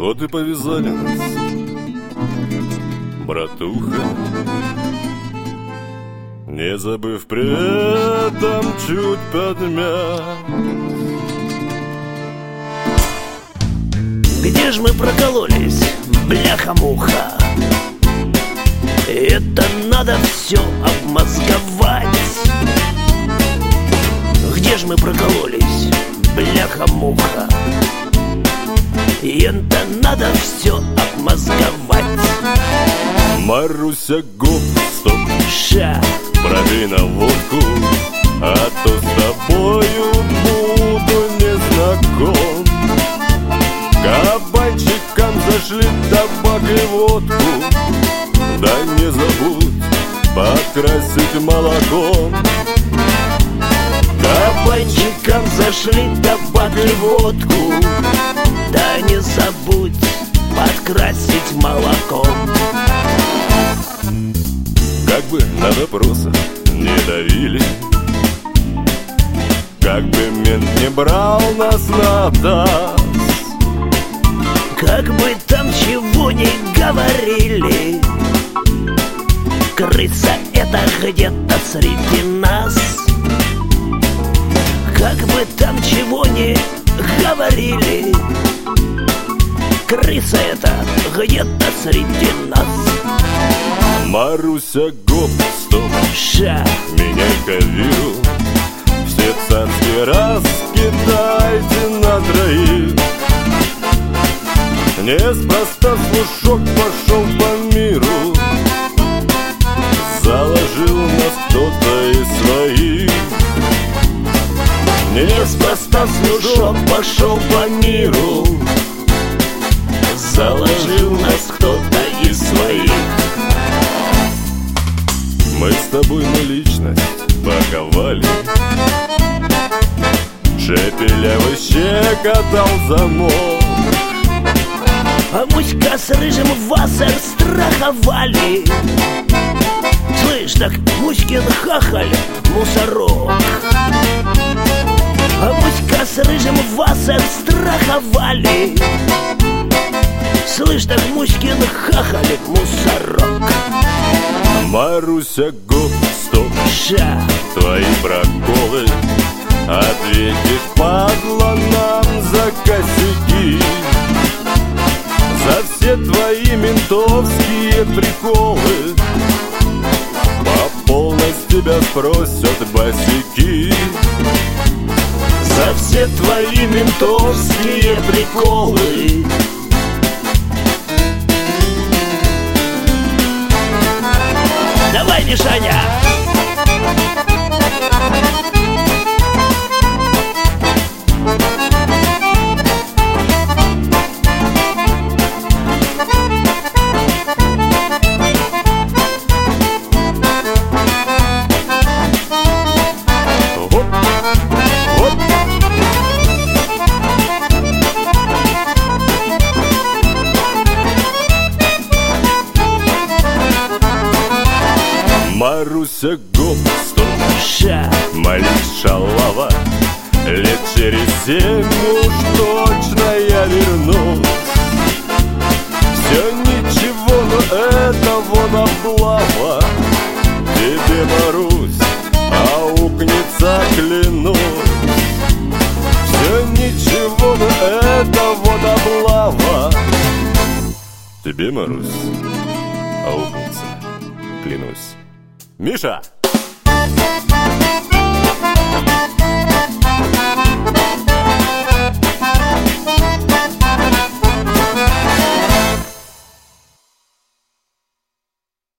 Вот и повязали нас, братуха, не забыв при этом чуть подмять. Где ж мы прокололись, бляха-муха? Это надо все обмозговать. Где ж мы прокололись, бляха-муха? Это надо все обмозговать. Маруся, гоп, стоп, Ша, пробей на водку, а то с тобою буду незнаком. Кабанчикам зашли табак и водку, да не забудь подкрасить молоком. кабанчикам зашли табак и водку, да не забудь подкрасить молоком. Как бы на вопросах не давили, как бы мент не брал нас на таз, как бы там чего ни говорили, крыса это где-то среди нас. Как бы там чего ни говорили, крыса это где-то среди нас. Маруся, гоп, стоп, Ша, меняй-ка виру, все цацки раскидайте на троих. Неспроста слушок пошел по миру, заложил нас кто-то из своих. неспроста слушок пошел по миру, заложил нас кто-то из своих. Мы с тобой на личность паковали, Шепелявый щекотал замок, а Муська с Рыжим Вассер страховали. Слышь, так Муськин хахаль мусорок, а Муська с Рыжим Вассер страховали. Слышь, так Муськин хахаль мусорок. Маруся, гоп, стоп, Ша, твои проколы ответишь, падла, нам за косяки. За все твои ментовские приколы по полной с тебя спросят босяки. за все твои ментовские приколы. Давай, Мишаня! Оп, оп. Маруся, гоп, стоп, Ша, молись, шалава, лет через 7 уж точно я вернусь. Все ничего, но это вон облава. Тебе, Марусь, аукнется, клянусь. Все ничего, но это вон облава. Тебе, Марусь, аукнется, клянусь. Миша!